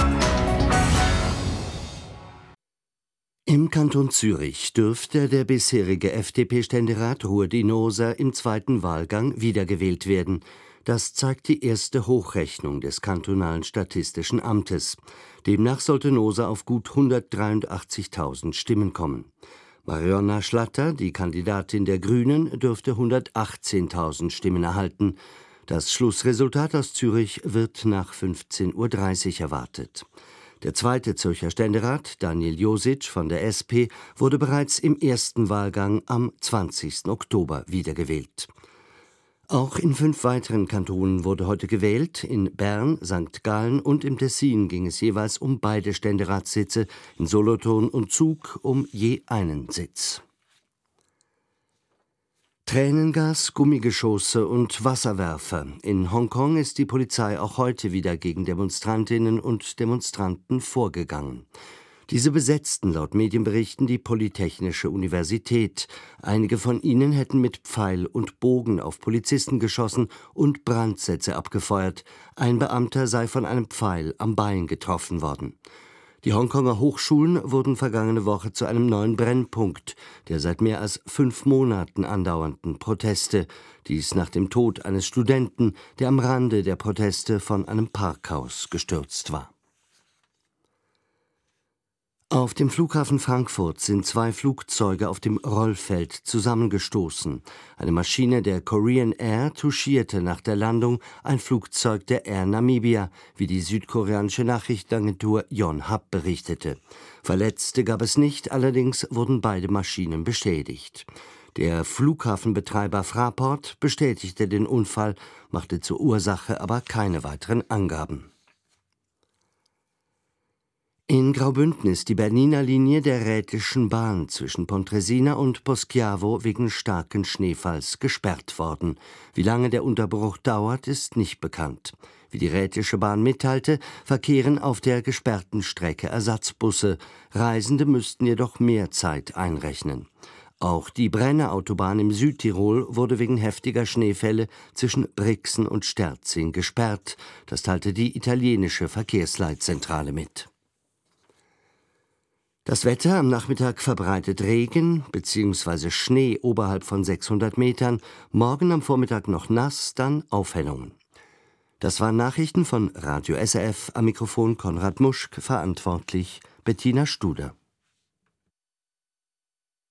Im Kanton Zürich dürfte der bisherige FDP-Ständerat Ruedi Noser im zweiten Wahlgang wiedergewählt werden. Das zeigt die erste Hochrechnung des kantonalen Statistischen Amtes. Demnach sollte Noser auf gut 183.000 Stimmen kommen. Marionna Schlatter, die Kandidatin der Grünen, dürfte 118.000 Stimmen erhalten. Das Schlussresultat aus Zürich wird nach 15:30 Uhr erwartet. Der zweite Zürcher Ständerat, Daniel Josic von der SP, wurde bereits im ersten Wahlgang am 20. Oktober wiedergewählt. Auch in 5 weiteren Kantonen wurde heute gewählt. In Bern, St. Gallen und im Tessin ging es jeweils um beide Ständeratssitze, in Solothurn und Zug um je einen Sitz. Tränengas, Gummigeschosse und Wasserwerfer. In Hongkong ist die Polizei auch heute wieder gegen Demonstrantinnen und Demonstranten vorgegangen. Diese besetzten laut Medienberichten die Polytechnische Universität. Einige von ihnen hätten mit Pfeil und Bogen auf Polizisten geschossen und Brandsätze abgefeuert. Ein Beamter sei von einem Pfeil am Bein getroffen worden. Die Hongkonger Hochschulen wurden vergangene Woche zu einem neuen Brennpunkt der seit mehr als 5 Monaten andauernden Proteste. Dies nach dem Tod eines Studenten, der am Rande der Proteste von einem Parkhaus gestürzt war. Auf dem Flughafen Frankfurt sind 2 Flugzeuge auf dem Rollfeld zusammengestoßen. Eine Maschine der Korean Air touchierte nach der Landung ein Flugzeug der Air Namibia, wie die südkoreanische Nachrichtenagentur Yonhap berichtete. Verletzte gab es nicht, allerdings wurden beide Maschinen beschädigt. Der Flughafenbetreiber Fraport bestätigte den Unfall, machte zur Ursache aber keine weiteren Angaben. In Graubünden ist die Berniner Linie der Rhätischen Bahn zwischen Pontresina und Poschiavo wegen starken Schneefalls gesperrt worden. Wie lange der Unterbruch dauert, ist nicht bekannt. Wie die Rhätische Bahn mitteilte, verkehren auf der gesperrten Strecke Ersatzbusse. Reisende müssten jedoch mehr Zeit einrechnen. Auch die Brennerautobahn im Südtirol wurde wegen heftiger Schneefälle zwischen Brixen und Sterzing gesperrt. Das teilte die italienische Verkehrsleitzentrale mit. Das Wetter: am Nachmittag verbreitet Regen bzw. Schnee oberhalb von 600 Metern, morgen am Vormittag noch nass, dann Aufhellungen. Das waren Nachrichten von Radio SRF, am Mikrofon Konrad Muschk, verantwortlich Bettina Studer.